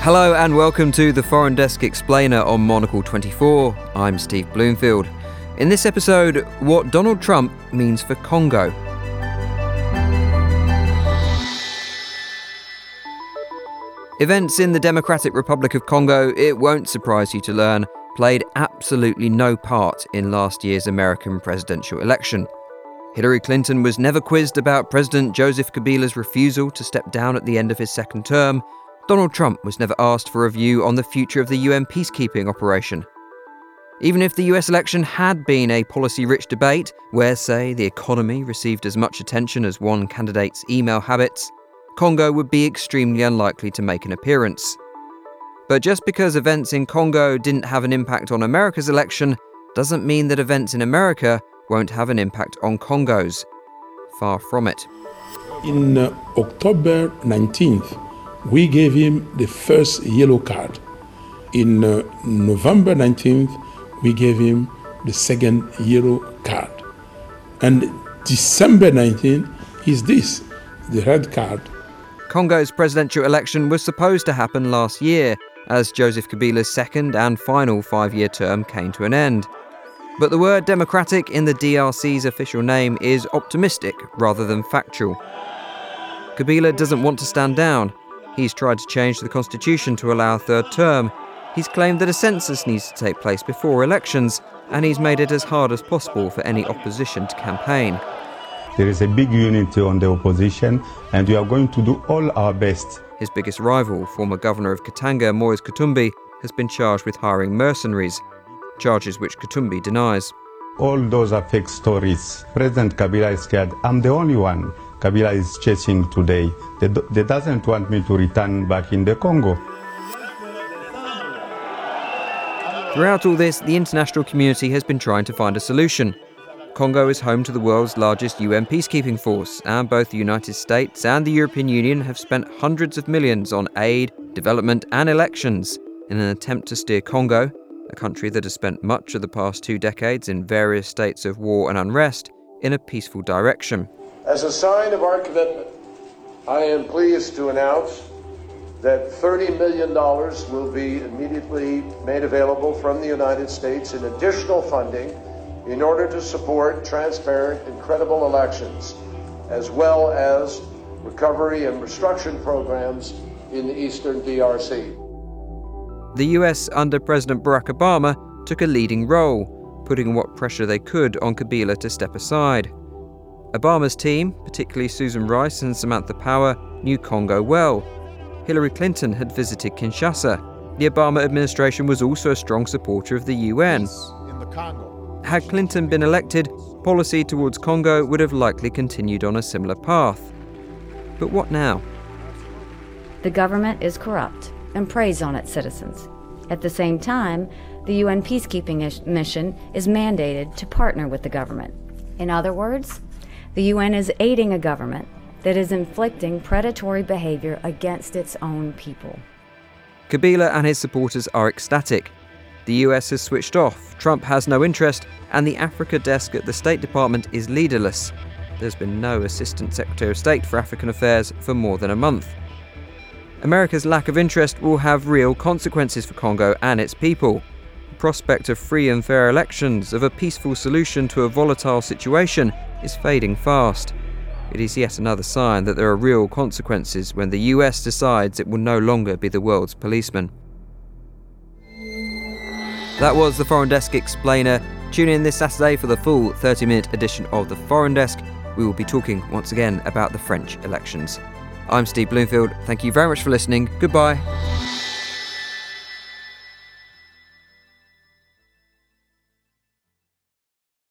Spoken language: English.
Hello and welcome to the Foreign Desk Explainer on Monocle 24. I'm Steve Bloomfield. In this episode, what Donald Trump means for Congo. Events in the Democratic Republic of Congo, it won't surprise you to learn, played absolutely no part in last year's American presidential election. Hillary Clinton was never quizzed about President Joseph Kabila's refusal to step down at the end of his second term. Donald Trump was never asked for a view on the future of the UN peacekeeping operation. Even if the US election had been a policy-rich debate, where, say, the economy received as much attention as one candidate's email habits, Congo would be extremely unlikely to make an appearance. But just because events in Congo didn't have an impact on America's election, doesn't mean that events in America won't have an impact on Congo's. Far from it. In October 19th, we gave him the first yellow card. In November 19th, we gave him the second yellow card. And December 19th is this, the red card. Congo's presidential election was supposed to happen last year, as Joseph Kabila's second and final 5-year term came to an end. But the word democratic in the DRC's official name is optimistic rather than factual. Kabila doesn't want to stand down. He's tried to change the constitution to allow a third term. He's claimed that a census needs to take place before elections, and he's made it as hard as possible for any opposition to campaign. There is a big unity on the opposition, and we are going to do all our best. His biggest rival, former governor of Katanga, Moise Katumbi, has been charged with hiring mercenaries, charges which Katumbi denies. All those are fake stories. President Kabila is scared. I'm the only one Kabila is chasing today. They doesn't want me to return back in the Congo. Throughout all this, the international community has been trying to find a solution. Congo is home to the world's largest UN peacekeeping force, and both the United States and the European Union have spent hundreds of millions on aid, development and elections in an attempt to steer Congo, a country that has spent much of the past 2 decades in various states of war and unrest, in a peaceful direction. As a sign of our commitment, I am pleased to announce that $30 million will be immediately made available from the United States in additional funding in order to support transparent and credible elections, as well as recovery and reconstruction programs in the eastern DRC. The US, under President Barack Obama, took a leading role, putting what pressure they could on Kabila to step aside. Obama's team, particularly Susan Rice and Samantha Power, knew Congo well. Hillary Clinton had visited Kinshasa. The Obama administration was also a strong supporter of the UN. Had Clinton been elected, policy towards Congo would have likely continued on a similar path. But what now? The government is corrupt and preys on its citizens. At the same time, the UN peacekeeping mission is mandated to partner with the government. In other words, the UN is aiding a government that is inflicting predatory behavior against its own people. Kabila and his supporters are ecstatic. The US has switched off, Trump has no interest, and the Africa desk at the State Department is leaderless. There's been no Assistant Secretary of State for African Affairs for more than a month. America's lack of interest will have real consequences for Congo and its people. The prospect of free and fair elections, of a peaceful solution to a volatile situation, is fading fast. It is yet another sign that there are real consequences when the US decides it will no longer be the world's policeman. That was the Foreign Desk Explainer. Tune in this Saturday for the full 30-minute edition of the Foreign Desk. We will be talking once again about the French elections. I'm Steve Bloomfield. Thank you very much for listening. Goodbye.